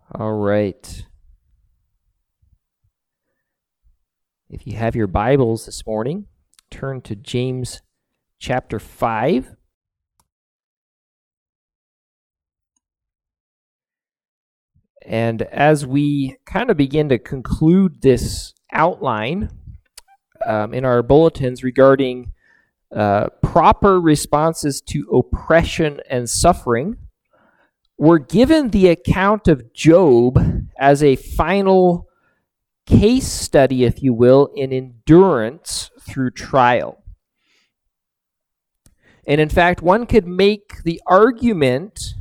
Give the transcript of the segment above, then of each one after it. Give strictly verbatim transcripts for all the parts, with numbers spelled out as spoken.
All right. If you have your Bibles this morning, turn to James chapter five. And as we kind of begin to conclude this outline um, in our bulletins regarding uh, proper responses to oppression and suffering, we're given the account of Job as a final case study, if you will, in endurance through trial. And in fact, one could make the argument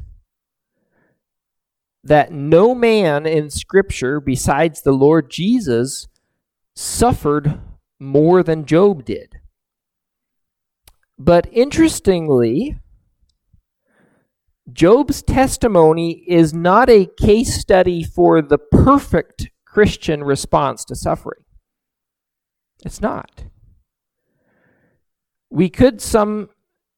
that no man in Scripture besides the Lord Jesus suffered more than Job did. But interestingly, Job's testimony is not a case study for the perfect Christian response to suffering. It's not. We could some,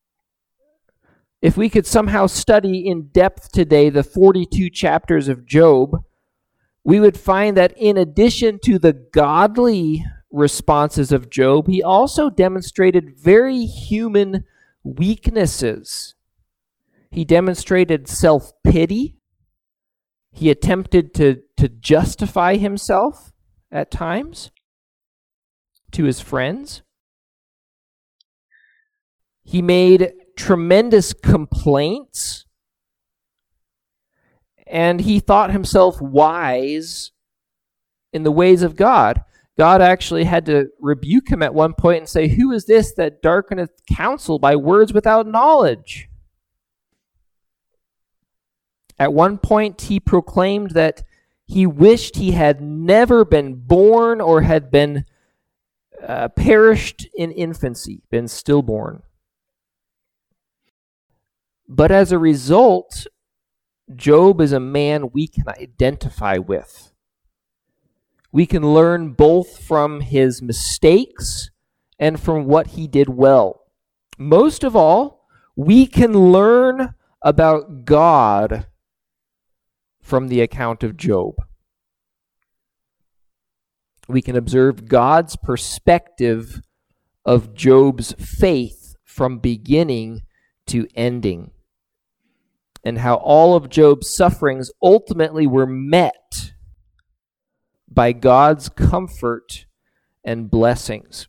if we could somehow study in depth today the forty-two chapters of Job, we would find that in addition to the godly responses of Job, he also demonstrated very human weaknesses. He demonstrated self-pity. He attempted to, to justify himself at times to his friends. He made tremendous complaints, and he thought himself wise in the ways of God. God actually had to rebuke him at one point and say, "Who is this that darkeneth counsel by words without knowledge?" At one point, he proclaimed that he wished he had never been born or had been uh, perished in infancy, been stillborn. But as a result, Job is a man we can identify with. We can learn both from his mistakes and from what he did well. Most of all, we can learn about God from the account of Job. We can observe God's perspective of Job's faith from beginning to ending, and how all of Job's sufferings ultimately were met by God's comfort and blessings.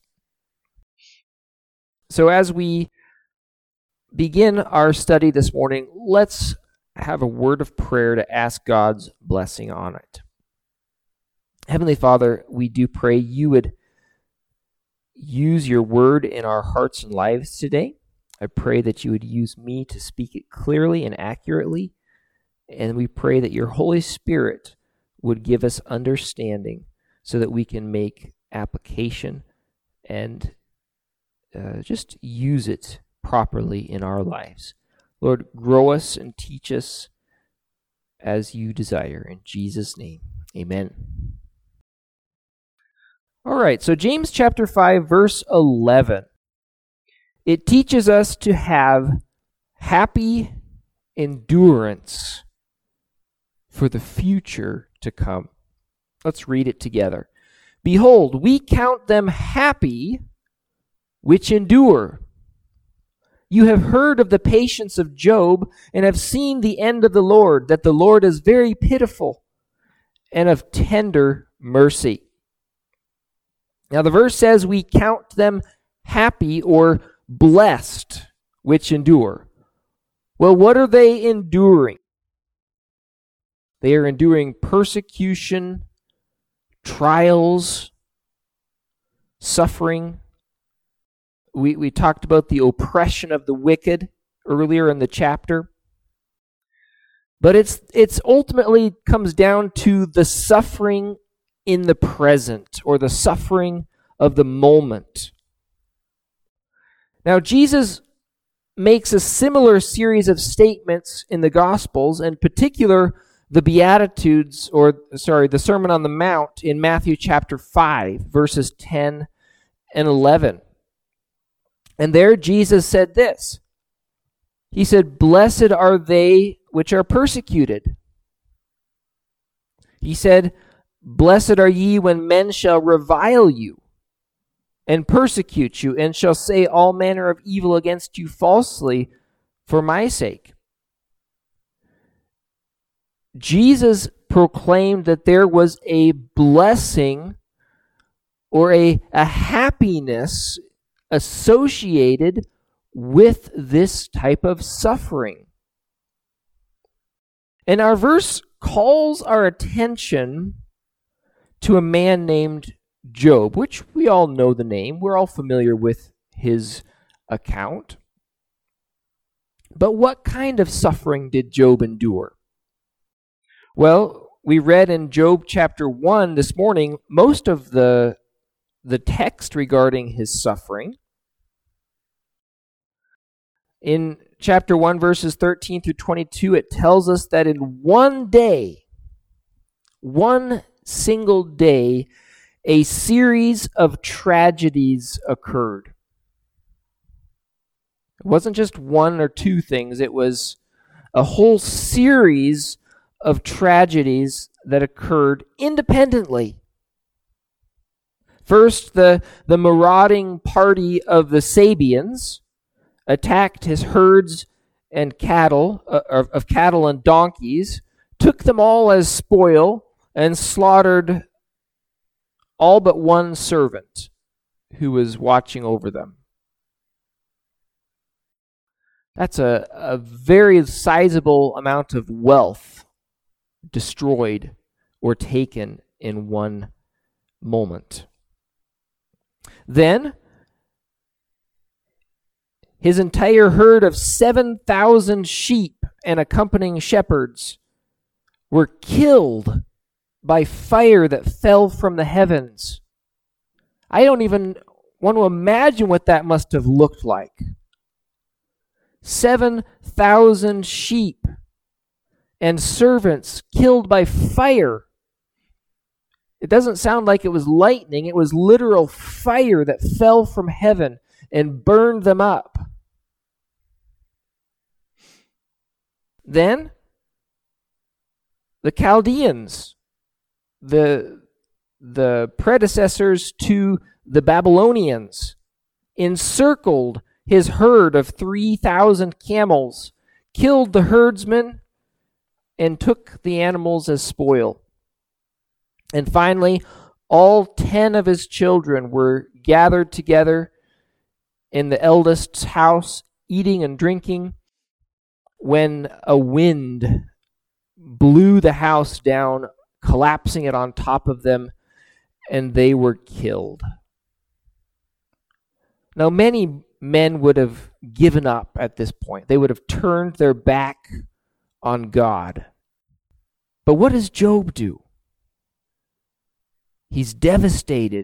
So as we begin our study this morning, let's have a word of prayer to ask God's blessing on it. Heavenly Father, we do pray you would use your word in our hearts and lives today. I pray that you would use me to speak it clearly and accurately, and we pray that your Holy Spirit would give us understanding so that we can make application and uh, just use it properly in our lives. Lord, grow us and teach us as you desire. In Jesus' name, amen. All right, so James chapter five, verse eleven. It teaches us to have happy endurance for the future to come. Let's read it together. Behold, we count them happy which endure. You have heard of the patience of Job and have seen the end of the Lord, that the Lord is very pitiful and of tender mercy. Now the verse says we count them happy or blessed which endure. Well, what are they enduring? They are enduring persecution, trials, suffering. We, we talked about the oppression of the wicked earlier in the chapter. But it's it's ultimately comes down to the suffering in the present, or the suffering of the moment. Now, Jesus makes a similar series of statements in the Gospels, in particular the Beatitudes, or sorry, the Sermon on the Mount in Matthew chapter five, verses ten and eleven. And there Jesus said this. He said, "Blessed are they which are persecuted He said, "Blessed are ye when men shall revile you and persecute you, and shall say all manner of evil against you falsely for my sake." Jesus proclaimed that there was a blessing or a, a happiness associated with this type of suffering. And our verse calls our attention to a man named Job, which we all know the name. We're all familiar with his account. But what kind of suffering did Job endure? Well, we read in Job chapter one this morning most of the, the text regarding his suffering. In chapter one, verses thirteen through twenty-two, it tells us that in one day, one single day, a series of tragedies occurred. It wasn't just one or two things, it was a whole series of tragedies that occurred independently. First, the, the marauding party of the Sabians attacked his herds and cattle, uh, of, of cattle and donkeys, took them all as spoil, and slaughtered all but one servant who was watching over them. That's a, a very sizable amount of wealth destroyed or taken in one moment. Then, his entire herd of seven thousand sheep and accompanying shepherds were killed by fire that fell from the heavens. I don't even want to imagine what that must have looked like. seven thousand sheep and servants killed by fire. It doesn't sound like it was lightning. It was literal fire that fell from heaven and burned them up. Then, the Chaldeans, the, the predecessors to the Babylonians, encircled his herd of three thousand camels, killed the herdsmen, and took the animals as spoil. And finally, all ten of his children were gathered together in the eldest's house, eating and drinking, when a wind blew the house down, collapsing it on top of them, and they were killed. Now, many men would have given up at this point. They would have turned their back on God. But what does Job do? He's devastated,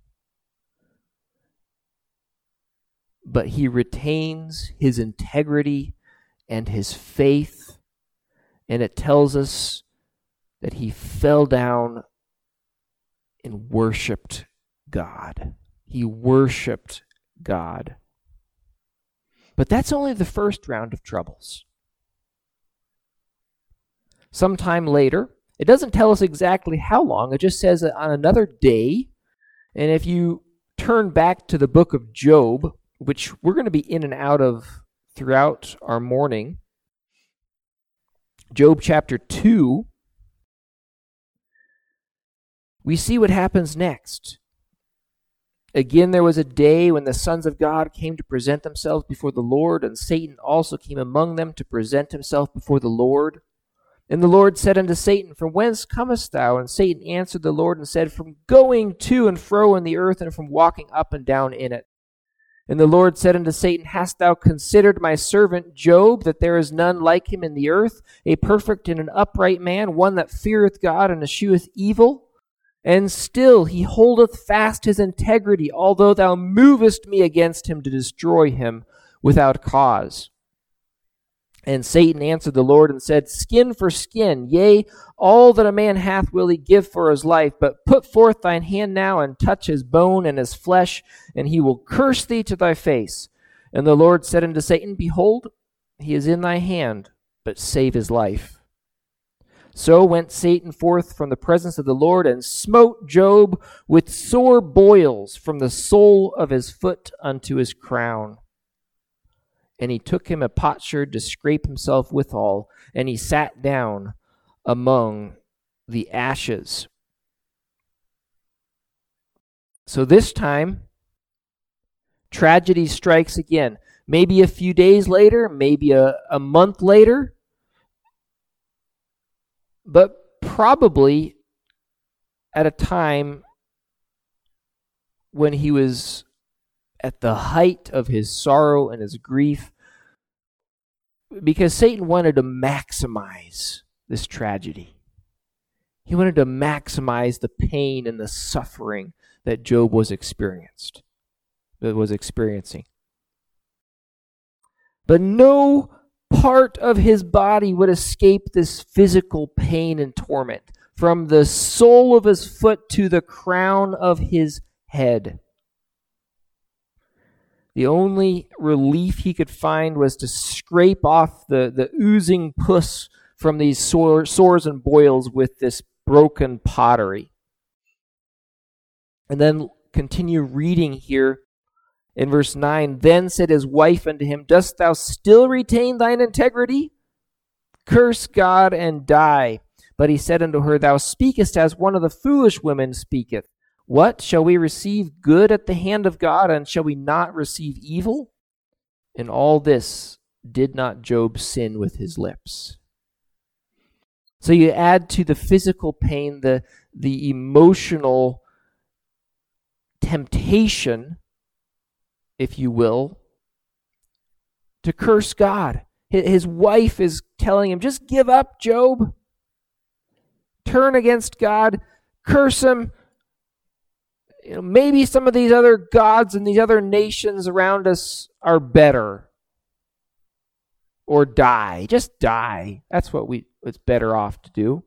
but he retains his integrity and his faith, and it tells us that he fell down and worshiped God. He worshiped God. But that's only the first round of troubles. Sometime later, it doesn't tell us exactly how long, it just says that on another day, and if you turn back to the book of Job, which we're going to be in and out of throughout our morning, Job chapter two, we see what happens next. Again, there was a day when the sons of God came to present themselves before the Lord, and Satan also came among them to present himself before the Lord. And the Lord said unto Satan, From whence comest thou? And Satan answered the Lord and said, From going to and fro in the earth, and from walking up and down in it. And the Lord said unto Satan, Hast thou considered my servant Job, that there is none like him in the earth, a perfect and an upright man, one that feareth God and escheweth evil? And still he holdeth fast his integrity, although thou movest me against him to destroy him without cause. And Satan answered the Lord and said, Skin for skin, yea, all that a man hath will he give for his life. But put forth thine hand now, and touch his bone and his flesh, and he will curse thee to thy face. And the Lord said unto Satan, Behold, he is in thy hand, but save his life. So went Satan forth from the presence of the Lord and smote Job with sore boils from the sole of his foot unto his crown. And he took him a potsherd to scrape himself withal, and he sat down among the ashes. So this time, tragedy strikes again. Maybe a few days later, maybe a, a month later, but probably at a time when he was at the height of his sorrow and his grief, because Satan wanted to maximize this tragedy. He wanted to maximize the pain and the suffering that Job was experienced, that was experiencing. But no part of his body would escape this physical pain and torment, from the sole of his foot to the crown of his head. The only relief he could find was to scrape off the, the oozing pus from these sore, sores and boils with this broken pottery. And then continue reading here in verse nine. Then said his wife unto him, Dost thou still retain thine integrity? Curse God and die. But he said unto her, Thou speakest as one of the foolish women speaketh. What? Shall we receive good at the hand of God, and shall we not receive evil? In all this did not Job sin with his lips. So you add to the physical pain the, the emotional temptation, if you will, to curse God. His wife is telling him, just give up, Job. Turn against God. Curse him. You know, maybe some of these other gods and these other nations around us are better. Or die. Just die. That's what we it's better off to do.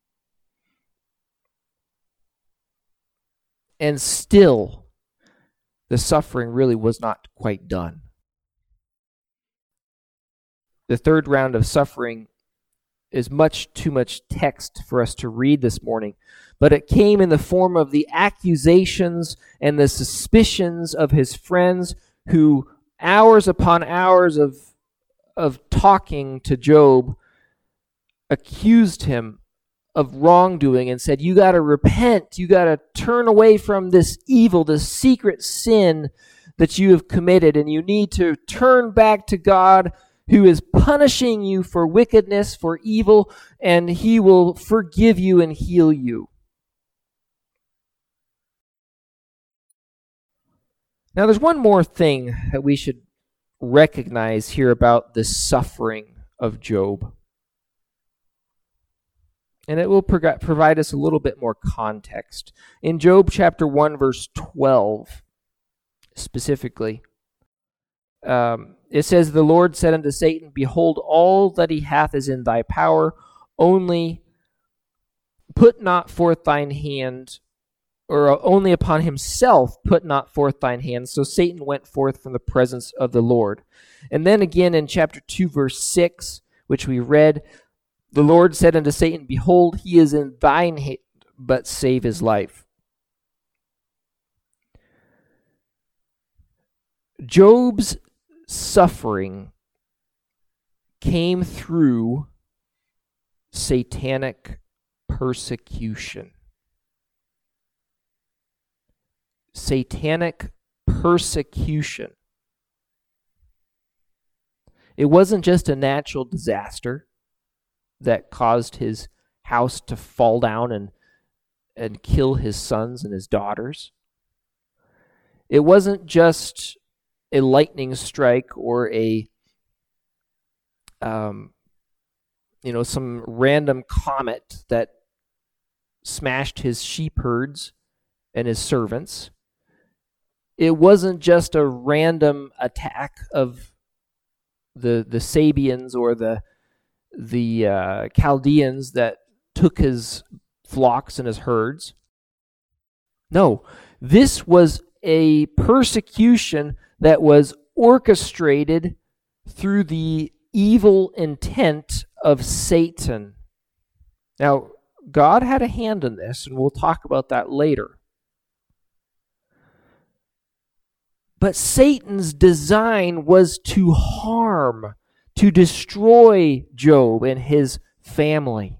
And still, the suffering really was not quite done. The third round of suffering is much too much text for us to read this morning, but it came in the form of the accusations and the suspicions of his friends, who hours upon hours of, of talking to Job accused him of wrongdoing and said, you got to repent, you got to turn away from this evil, this secret sin that you have committed, and you need to turn back to God, who is punishing you for wickedness, for evil, and he will forgive you and heal you. Now, there's one more thing that we should recognize here about the suffering of Job. And it will pro- provide us a little bit more context. In Job chapter one, verse twelve, specifically, um, it says, The Lord said unto Satan, Behold, all that he hath is in thy power, only put not forth thine hand, or only upon himself put not forth thine hand. So Satan went forth from the presence of the Lord. And then again in chapter two, verse six, which we read, The Lord said unto Satan, Behold, he is in thine hand, but save his life. Job's suffering came through satanic persecution. Satanic persecution. It wasn't just a natural disaster that caused his house to fall down and, and kill his sons and his daughters. It wasn't just a lightning strike or a, um, you know, some random comet that smashed his sheep herds and his servants. It wasn't just a random attack of the the Sabians or the the uh, Chaldeans that took his flocks and his herds. No, this was a persecution that was orchestrated through the evil intent of Satan. Now, God had a hand in this, and we'll talk about that later. But Satan's design was to harm, to destroy Job and his family.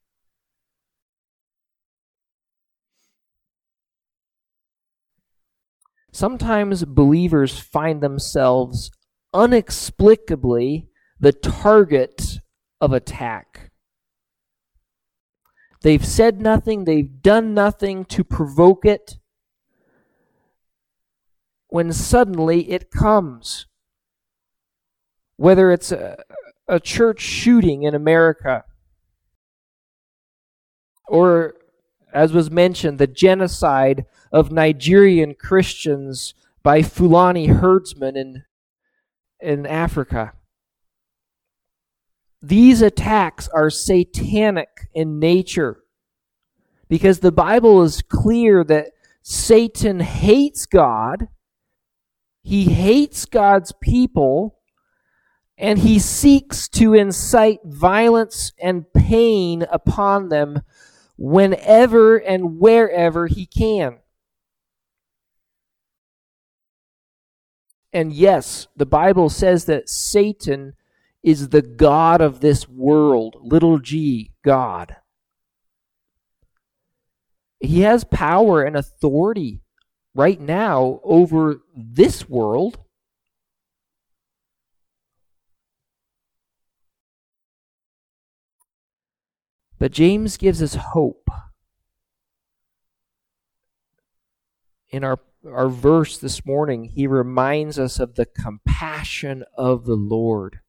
Sometimes believers find themselves inexplicably the target of attack. They've said nothing, they've done nothing to provoke it, when suddenly it comes. Whether it's a, a church shooting in America, or, as was mentioned, the genocide of Nigerian Christians by Fulani herdsmen in, in Africa. These attacks are satanic in nature, because the Bible is clear that Satan hates God, he hates God's people, and he seeks to incite violence and pain upon them whenever and wherever he can. And yes, the Bible says that Satan is the god of this world, little g, God. He has power and authority right now over this world. But James gives us hope. In our, our verse this morning, he reminds us of the compassion of the Lord.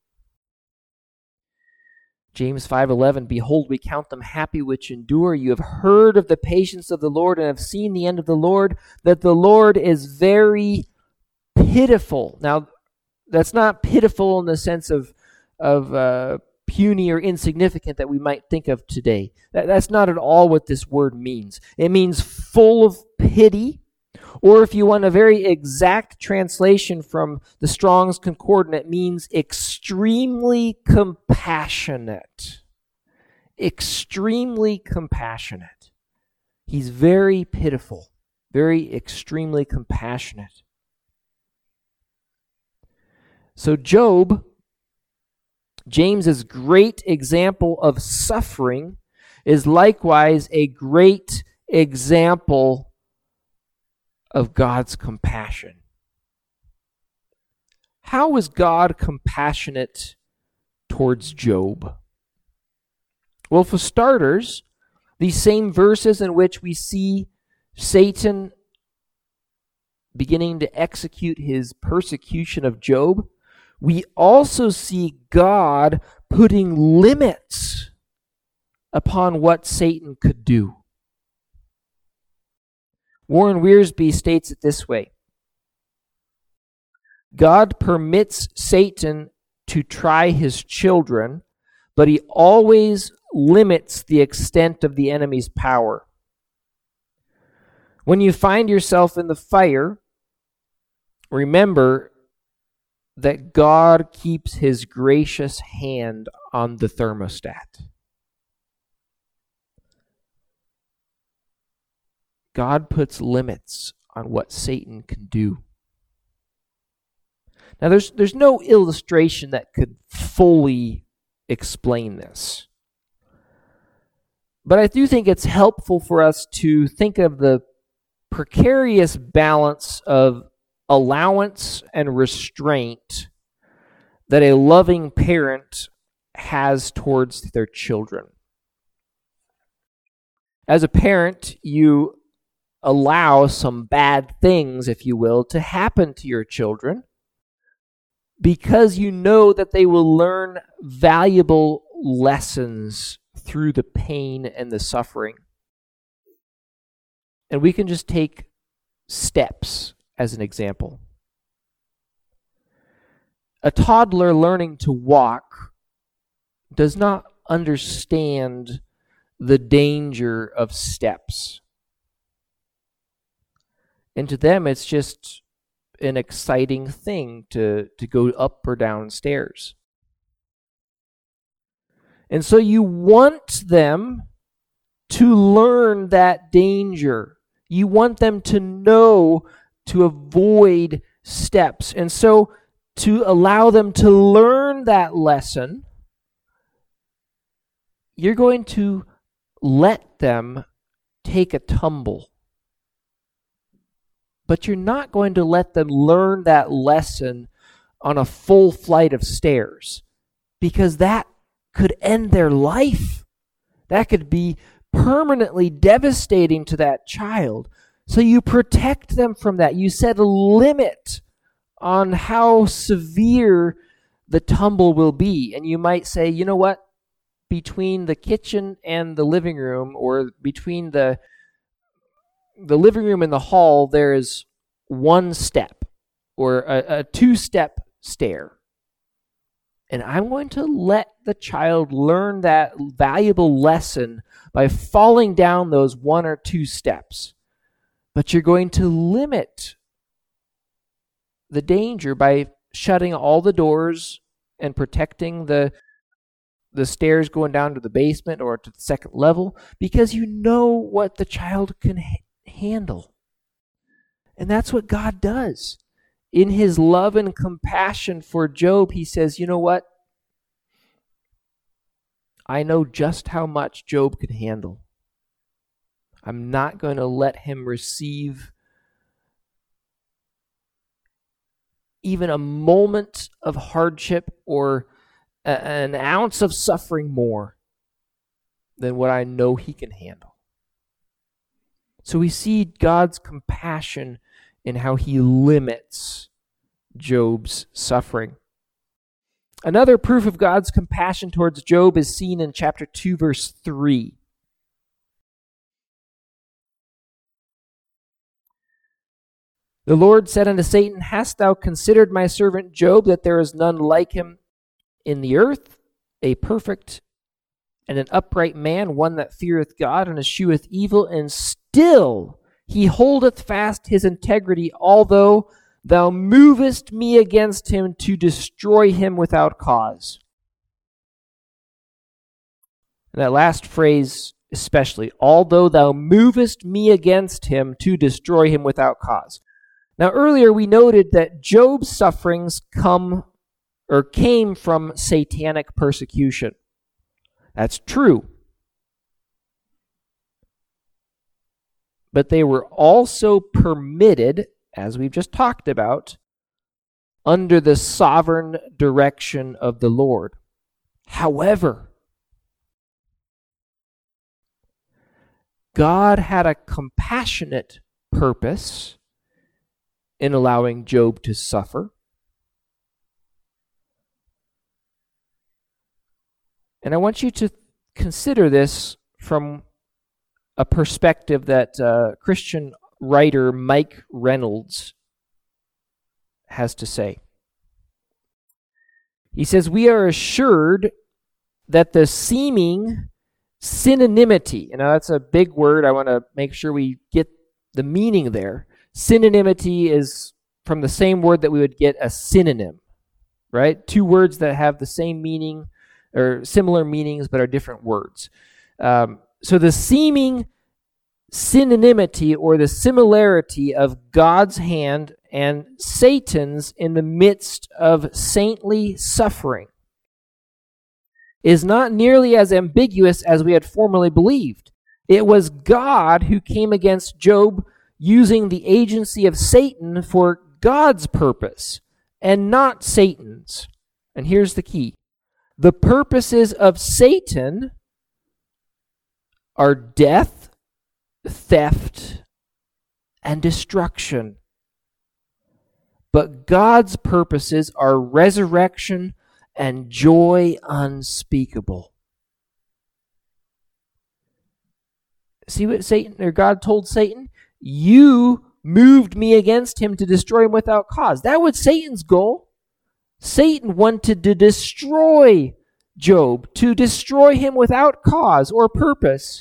James five eleven, behold, we count them happy which endure. You have heard of the patience of the Lord and have seen the end of the Lord, that the Lord is very pitiful. Now, that's not pitiful in the sense of, of uh, puny or insignificant that we might think of today. That, that's not at all what this word means. It means full of pity, or if you want a very exact translation from the Strong's Concordance, it means extremely compassionate. Extremely compassionate. He's very pitiful, very extremely compassionate. So Job, James's great example of suffering, is likewise a great example of God's compassion. How is God compassionate towards Job? Well, for starters, these same verses in which we see Satan beginning to execute his persecution of Job, we also see God putting limits upon what Satan could do. Warren Wiersbe states it this way: God permits Satan to try his children, but he always limits the extent of the enemy's power. When you find yourself in the fire, remember that God keeps his gracious hand on the thermostat. God puts limits on what Satan can do. Now, there's, there's no illustration that could fully explain this. But I do think it's helpful for us to think of the precarious balance of allowance and restraint that a loving parent has towards their children. As a parent, you allow some bad things, if you will, to happen to your children because you know that they will learn valuable lessons through the pain and the suffering. And we can just take steps as an example. A toddler learning to walk does not understand the danger of steps. And to them, it's just an exciting thing to, to go up or down stairs. And so you want them to learn that danger. You want them to know to avoid steps. And so to allow them to learn that lesson, you're going to let them take a tumble. But you're not going to let them learn that lesson on a full flight of stairs, because that could end their life. That could be permanently devastating to that child. So you protect them from that. You set a limit on how severe the tumble will be. And you might say, you know what? Between the kitchen and the living room, or between the the living room and the hall, there is one step or a, a two-step stair. And I'm going to let the child learn that valuable lesson by falling down those one or two steps. But you're going to limit the danger by shutting all the doors and protecting the the stairs going down to the basement or to the second level, because you know what the child can ha- handle. And that's what God does. In his love and compassion for Job, he says, you know what? I know just how much Job can handle. I'm not going to let him receive even a moment of hardship or a, an ounce of suffering more than what I know he can handle. So we see God's compassion in how he limits Job's suffering. Another proof of God's compassion towards Job is seen in chapter two, verse three. The Lord said unto Satan, Hast thou considered my servant Job, that there is none like him in the earth, a perfect and an upright man, one that feareth God and escheweth evil, and still he holdeth fast his integrity, although thou movest me against him to destroy him without cause. And that last phrase especially, although thou movest me against him to destroy him without cause. Now earlier we noted that Job's sufferings come or came from satanic persecution. That's true. But they were also permitted, as we've just talked about, under the sovereign direction of the Lord. However, God had a compassionate purpose in allowing Job to suffer. And I want you to consider this from a perspective that uh, Christian writer Mike Reynolds has to say. He says, we are assured that the seeming synonymity, and now that's a big word, I want to make sure we get the meaning there. Synonymity is from the same word that we would get a synonym, right? Two words that have the same meaning or similar meanings but are different words. Um, so the seeming synonymity or the similarity of God's hand and Satan's in the midst of saintly suffering is not nearly as ambiguous as we had formerly believed. It was God who came against Job using the agency of Satan for God's purpose and not Satan's. And here's the key. The purposes of Satan are death, theft, and destruction. But God's purposes are resurrection and joy unspeakable. See what Satan or God told Satan? You moved me against him to destroy him without cause. That was Satan's goal. Satan wanted to destroy Job, to destroy him without cause or purpose.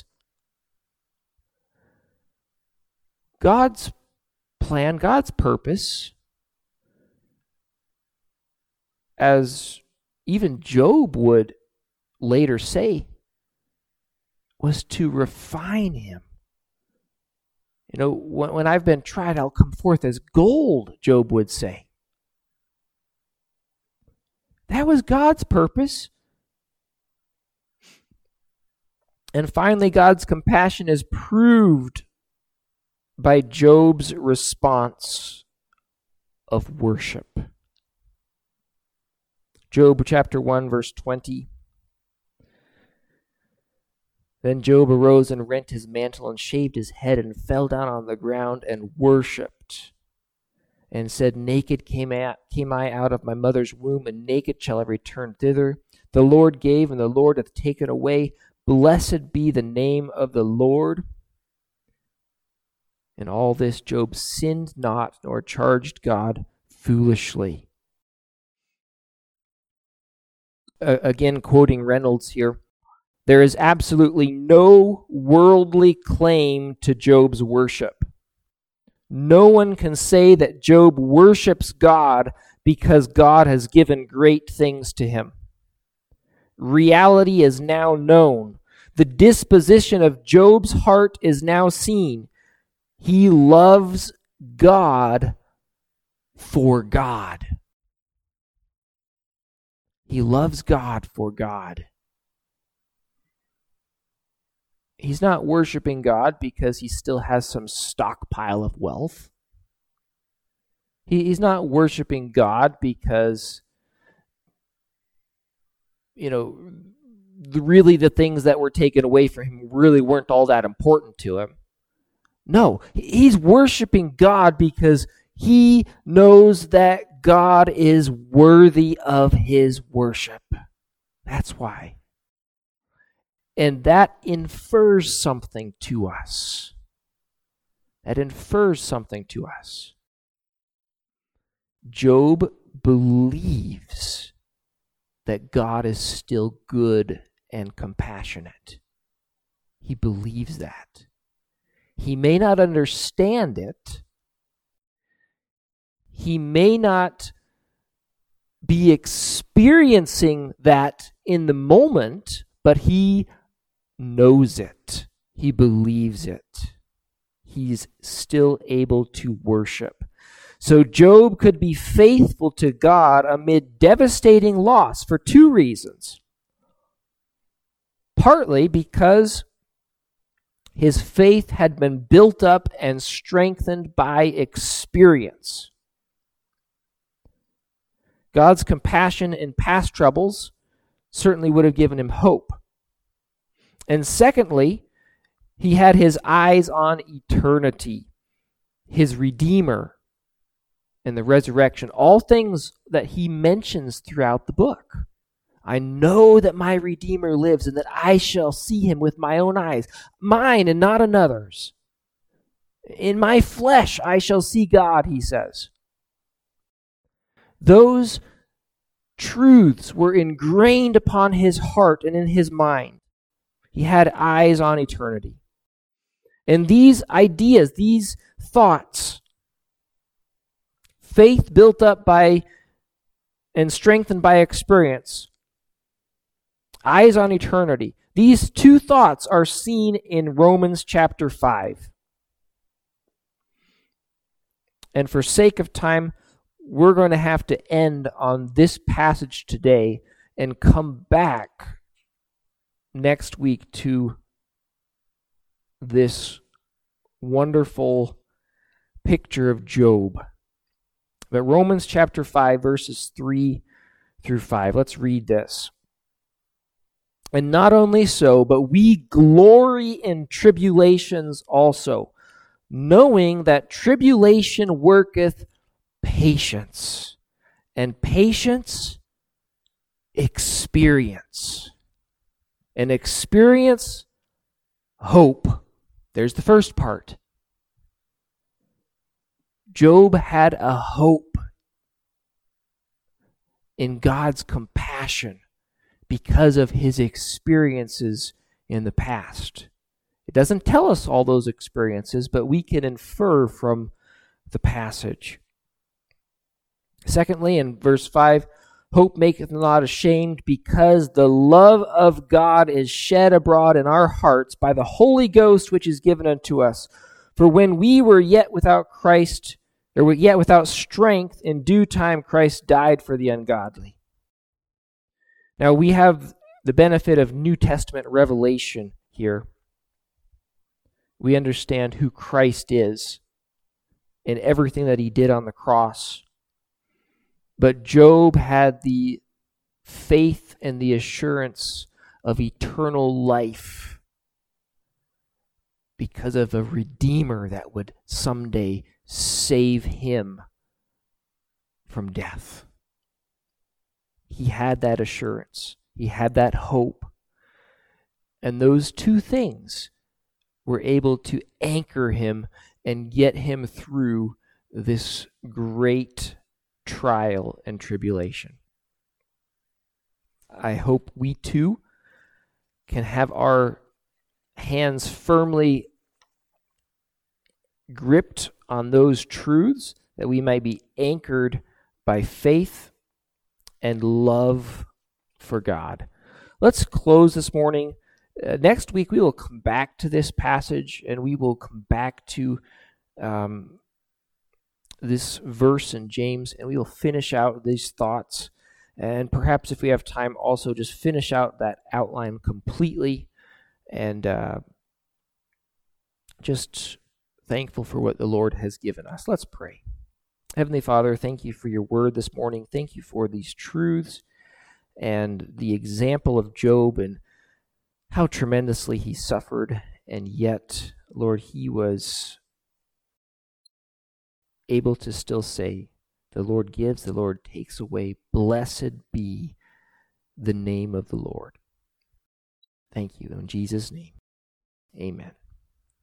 God's plan, God's purpose, as even Job would later say, was to refine him. You know, when, when I've been tried, I'll come forth as gold, Job would say. That was God's purpose. And finally, God's compassion is proved by Job's response of worship. Job chapter one, verse twenty. Then Job arose and rent his mantle and shaved his head and fell down on the ground and worshipped and said, Naked came I, came I out of my mother's womb, and naked shall I return thither. The Lord gave, and the Lord hath taken away. Blessed be the name of the Lord. In all this Job sinned not, nor charged God foolishly. Uh, again, quoting Reynolds here, there is absolutely no worldly claim to Job's worship. No one can say that Job worships God because God has given great things to him. Reality is now known. The disposition of Job's heart is now seen. He loves God for God. He loves God for God. He's not worshiping God because he still has some stockpile of wealth. He, he's not worshiping God because, you know, the, really the things that were taken away from him really weren't all that important to him. No, he's worshiping God because he knows that God is worthy of his worship. That's why. And that infers something to us. That infers something to us. Job believes that God is still good and compassionate. He believes that. He may not understand it. He may not be experiencing that in the moment, but he knows it. He believes it. He's still able to worship. So Job could be faithful to God amid devastating loss for two reasons. Partly because his faith had been built up and strengthened by experience. God's compassion in past troubles certainly would have given him hope. And secondly, he had his eyes on eternity, his Redeemer, and the resurrection, all things that he mentions throughout the book. I know that my Redeemer lives and that I shall see him with my own eyes, mine and not another's. In my flesh I shall see God, he says. Those truths were ingrained upon his heart and in his mind. He had eyes on eternity. And these ideas, these thoughts, faith built up by and strengthened by experience, eyes on eternity, these two thoughts are seen in Romans chapter five. And for sake of time, we're going to have to end on this passage today and come back next week to this wonderful picture of Job. But Romans chapter five, verses three through five. Let's read this. And not only so, but we glory in tribulations also, knowing that tribulation worketh patience, and patience, experience. And experience, hope. There's the first part. Job had a hope in God's compassion because of his experiences in the past. It doesn't tell us all those experiences, but we can infer from the passage. Secondly, in verse five, Hope maketh not ashamed, because the love of God is shed abroad in our hearts by the Holy Ghost which is given unto us. For when we were yet without Christ, or were yet without strength, in due time Christ died for the ungodly. Now we have the benefit of New Testament revelation here. We understand who Christ is and everything that he did on the cross. But Job had the faith and the assurance of eternal life because of a Redeemer that would someday save him from death. He had that assurance. He had that hope. And those two things were able to anchor him and get him through this great trial and tribulation. I hope we too can have our hands firmly gripped on those truths, that we might be anchored by faith and love for God. Let's close this morning. Uh, next week we will come back to this passage, and we will come back to um, this verse in James, and we will finish out these thoughts, and perhaps if we have time also just finish out that outline completely, and uh, just thankful for what the Lord has given us. Let's pray. Heavenly Father, thank you for your word this morning. Thank you for these truths and the example of Job and how tremendously he suffered, and yet, Lord, he was able to still say, the Lord gives, the Lord takes away. Blessed be the name of the Lord. Thank you. In Jesus' name, amen.